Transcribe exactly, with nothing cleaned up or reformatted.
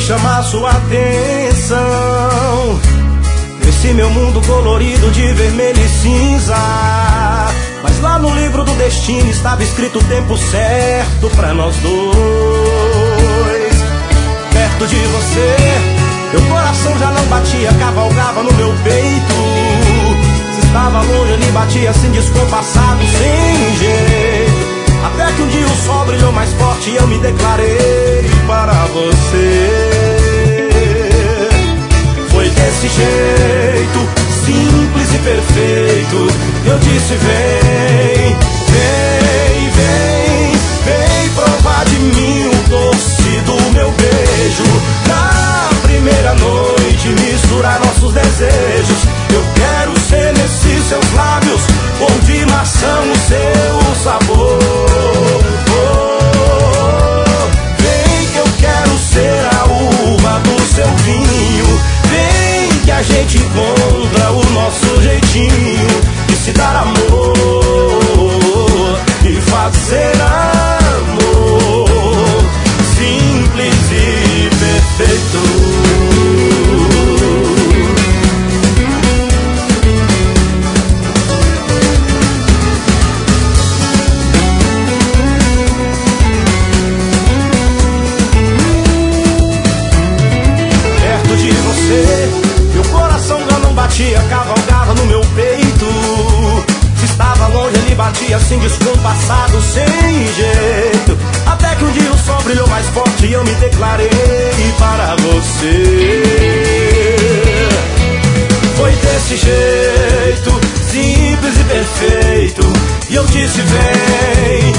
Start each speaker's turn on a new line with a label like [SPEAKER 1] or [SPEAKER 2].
[SPEAKER 1] chamar sua atenção nesse meu mundo colorido de vermelho e cinza. Mas lá no livro do destino estava escrito o tempo certo pra nós dois. Perto de você, meu coração já não batia, cavalgava no meu peito. Se estava longe, ele batia assim descompassado, sem jeito. Até que um dia o sol brilhou mais forte e eu me declarei para você. Foi desse jeito, simples e perfeito. Eu disse vem, vem, vem, vem provar de mim o doce do meu beijo. Na primeira noite misturar nossos desejos. Eu quero ser nesses seus lábios, bom de maçã o seu sabor. Oh, vem que eu quero ser a uva do seu vinho. Vem que a gente encontra o nosso jeitinho de se dar amor e fazer amor, simples e perfeito. Meu coração já não batia, cavalgava no meu peito. Se estava longe, ele batia assim descompassado, sem jeito. Até que um dia o sol brilhou mais forte e eu me declarei para você. Foi desse jeito, simples e perfeito. E eu disse vem,